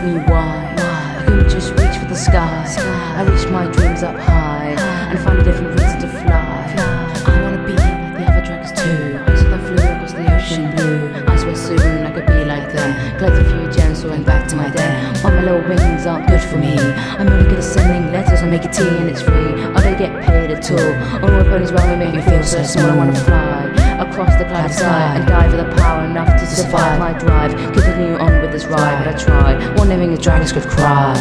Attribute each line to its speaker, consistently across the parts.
Speaker 1: me why I couldn't just reach for the sky. I reached my dreams up high and find a different reason to fly. I wanna be like the other dragons too. I saw them flew across the ocean blue. I swear soon I could be like them. Collect a few gems so I went back to my den. But my little wings aren't good for me. I'm only good at sending letters. I make a tea and it's free. I don't get paid at all. All my ponies round me make me feel so small. I wanna fly across the cloud sky and die for the power enough to survive my drive. Continue on with this ride, but I try. One living the dragons could cry.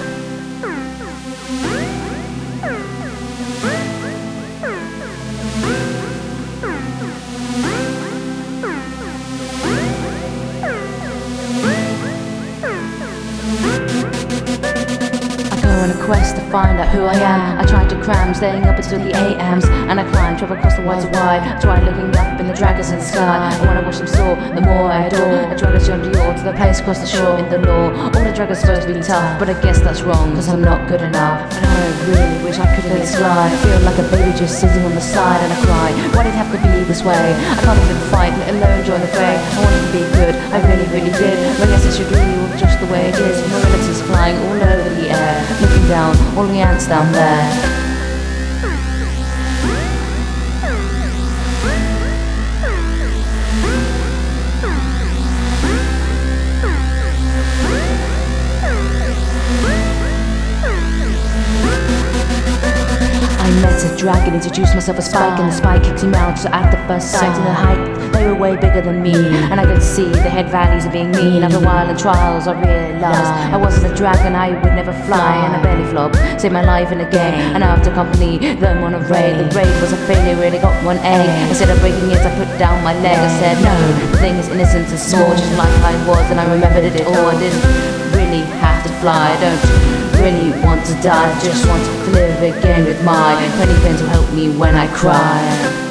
Speaker 1: On a quest to find out who I am. I tried to cram, staying up until the AMs. And I climbed, travel across the world's wide. Tried looking up in the dragons in the sky. And when I watched them soar, the more I adore. I tried to jump Dior to the place across the shore in the law. All the dragons supposed to be tough, but I guess that's wrong, cause I'm not good enough. And I really wish I could let it slide. I feel like a baby just sitting on the side and I cry. Why did it have to be this way? I can't even fight, let alone join the fray. I wanted to be good, I really did. But I guess it should be all just the way it is. My relatives flying all over the air, looking down, all the ants down there. I met a dragon, introduced myself as Spike, and the spike kicked him out. So at the first sight, in the height, they were way bigger than me, and I could see the head valleys of being mean. After a while in trials, I realized I wasn't a dragon, I would never fly, and I barely flop, saved my life in a game. And after company them on a raid, the raid was a failure, really got one egg. Instead of breaking it, I put down my leg. I said no, the thing is innocent and small, just like I was, and I remembered it all. I didn't really have to fly, I don't really want to die, just want to live again with my 20 pence will help me when I cry.